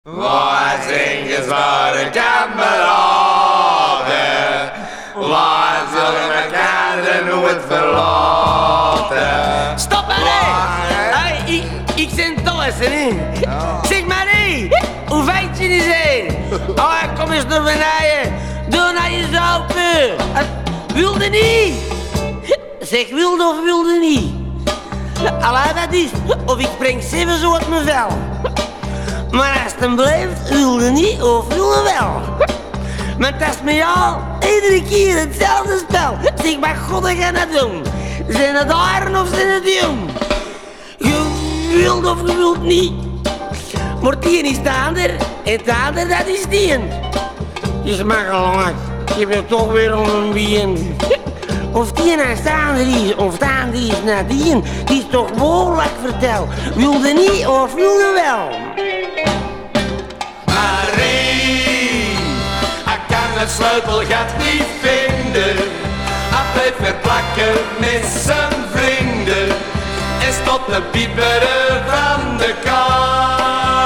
Wat zingen ze voor de kameraden? Wat zullen we kinderen nooit verlaten? Stop maar, hé! Ik ben thuis, hè? Zeg maar, hé! Hoe vind je die zijn? Oh, kom eens naar beneden. Doe naar je open. Wilde niet? Zeg, wilde of wilde niet? Allee, dat is. Of ik breng 7 zo uit mijn vel. Maar als het hem blijft, wilde niet of wilde wel. Maar dat is met jou iedere keer hetzelfde spel. Zeg, maar god, ik ga dat doen. Zijn het haren of zijn het jong? Je wilt of je wilt niet. Maar die is de ander en de ander dat is die. Dus makkelijk, je bent toch weer om een bien. Of die naast de ander is, of de ander is naar die is toch behoorlijk vertel. Wilde niet of wilde wel? Marie, ik kan het sleutelgat niet vinden. Hij blijft weer plakken met zijn vrienden. En stopt te pieperen van de kou.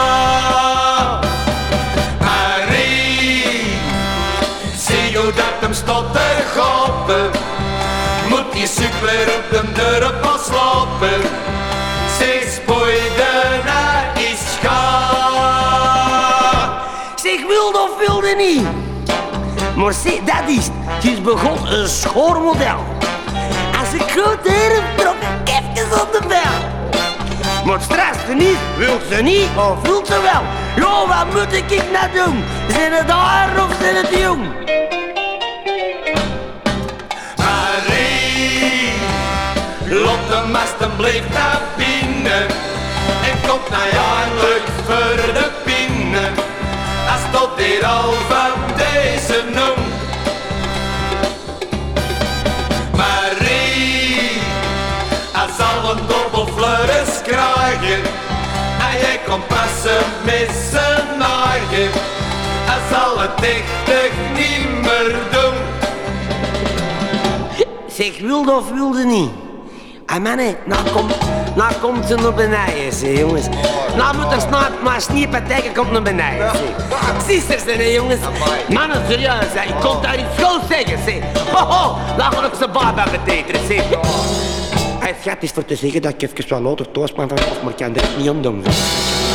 Marie, zie hoe dat hem stopt te goppen. Moet die super op de deur pas lopen. Zeg, spoeide naar is gaan. Zeg, wilde of wilde niet? Maar zie, dat is het. Het is begon een schoormodel. Als ik groot heren trok ik even op de bel. Maar het strafste niet, wil ze niet of wil ze wel? Jo, wat moet ik nou doen? Zijn het haar of zijn het jong? Marie, Lotte Masten bleef naar binnen en komt nou eindelijk voor de pinnen. Als tot hier al van deze noem. Marie, als al een dobbelfleurs krijgen en jij komt passen met z'n eigen. Hij zal het echt niet meer doen. Zeg, wilde of wilde niet? En mannen, nou komt ze naar beneden, zeg, jongens. Nou moet er snel maar sniepartijen komt naar beneden, zeg. Sisters, hè, jongens. Mannen, serieus, hè. Ik kom daar iets schoon zeggen, zeg. Ho, nou ga ik ze baba beteren, zeg. Het gaat is voor te zeggen dat ik even wat later thuis ben, maar ik kan er niet om doen, zeg.